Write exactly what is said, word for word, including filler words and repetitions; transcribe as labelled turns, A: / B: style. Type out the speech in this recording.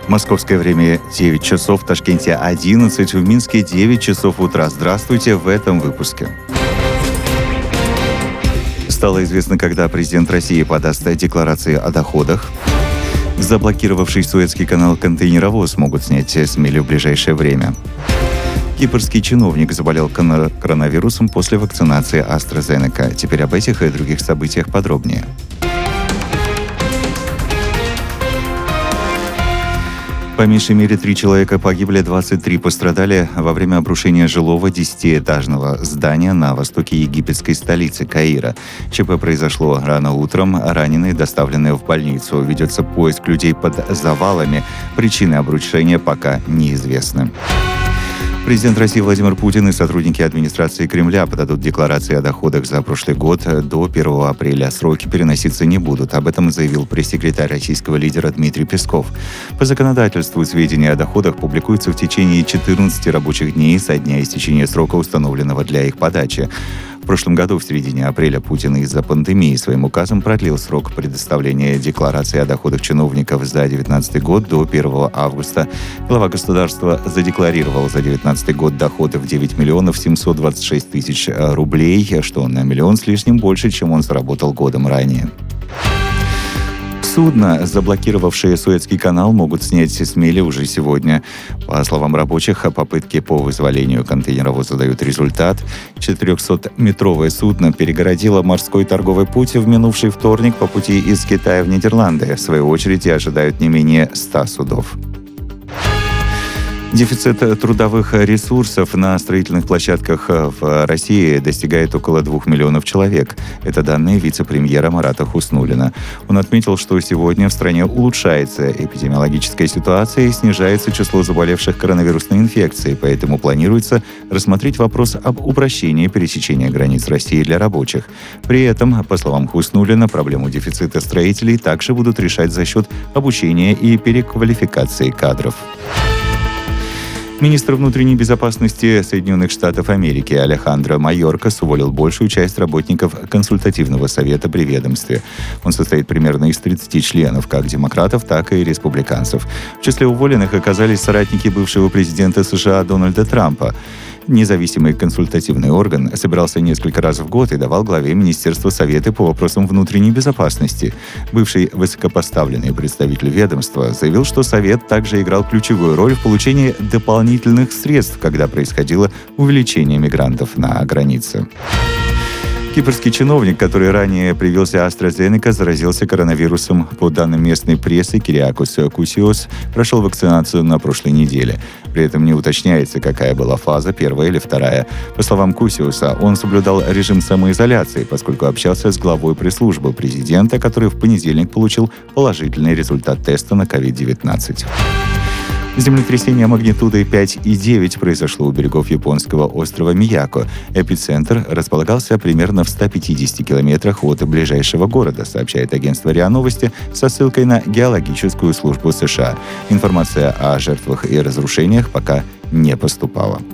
A: Московское время девять часов, в Ташкенте одиннадцать, в Минске девять часов утра. Здравствуйте в этом выпуске. Стало известно, когда президент России подаст декларации о доходах. Заблокировавший Суэцкий канал контейнеровоз могут снять с мели в ближайшее время. Кипрский чиновник заболел коронавирусом после вакцинации AstraZeneca. Теперь об этих и других событиях подробнее. По меньшей мере три человека погибли, двадцать три пострадали во время обрушения жилого десятиэтажного здания на востоке египетской столицы Каира. ЧП произошло рано утром. Раненые доставлены в больницу. Ведется поиск людей под завалами. Причины обрушения пока неизвестны. Президент России Владимир Путин и сотрудники администрации Кремля подадут декларации о доходах за прошлый год до первого апреля. Сроки переноситься не будут. Об этом заявил пресс-секретарь российского лидера Дмитрий Песков. По законодательству сведения о доходах публикуются в течение четырнадцати рабочих дней со дня истечения срока, установленного для их подачи. В прошлом году, в середине апреля, Путин из-за пандемии своим указом продлил срок предоставления декларации о доходах чиновников за две тысячи девятнадцатый год до первого августа. Глава государства задекларировал за две тысячи девятнадцатый год доходы в девять миллионов семьсот двадцать шесть тысяч рублей, что на миллион с лишним больше, чем он заработал годом ранее. Судно, заблокировавшее Суэцкий канал, могут снять с мели уже сегодня. По словам рабочих, попытки по вызволению контейнеровоза дают результат. четырехсотметровое судно перегородило морской торговый путь в минувший вторник по пути из Китая в Нидерланды. В свою очередь ожидают не менее ста судов. Дефицит трудовых ресурсов на строительных площадках в России достигает около двух миллионов человек. Это данные вице-премьера Марата Хуснуллина. Он отметил, что сегодня в стране улучшается эпидемиологическая ситуация и снижается число заболевших коронавирусной инфекцией, поэтому планируется рассмотреть вопрос об упрощении пересечения границ России для рабочих. При этом, по словам Хуснуллина, проблему дефицита строителей также будут решать за счет обучения и переквалификации кадров. Министр внутренней безопасности Соединенных Штатов Америки Алехандро Майоркас уволил большую часть работников консультативного совета при ведомстве. Он состоит примерно из тридцати членов, как демократов, так и республиканцев. В числе уволенных оказались соратники бывшего президента США Дональда Трампа. Независимый консультативный орган собирался несколько раз в год и давал главе министерства советы по вопросам внутренней безопасности. Бывший высокопоставленный представитель ведомства заявил, что совет также играл ключевую роль в получении дополнительных средств, когда происходило увеличение мигрантов на границе. Кипрский чиновник, который ранее привился AstraZeneca, заразился коронавирусом. По данным местной прессы, Кириакос Кусиос прошел вакцинацию на прошлой неделе. При этом не уточняется, какая была фаза, первая или вторая. По словам Кусиоса, он соблюдал режим самоизоляции, поскольку общался с главой пресс-службы президента, который в понедельник получил положительный результат теста на ковид девятнадцать. Землетрясение магнитудой пять и девять произошло у берегов японского острова Мияко. Эпицентр располагался примерно в ста пятидесяти километрах от ближайшего города, сообщает агентство РИА Новости со ссылкой на геологическую службу США. Информация о жертвах и разрушениях пока не поступала.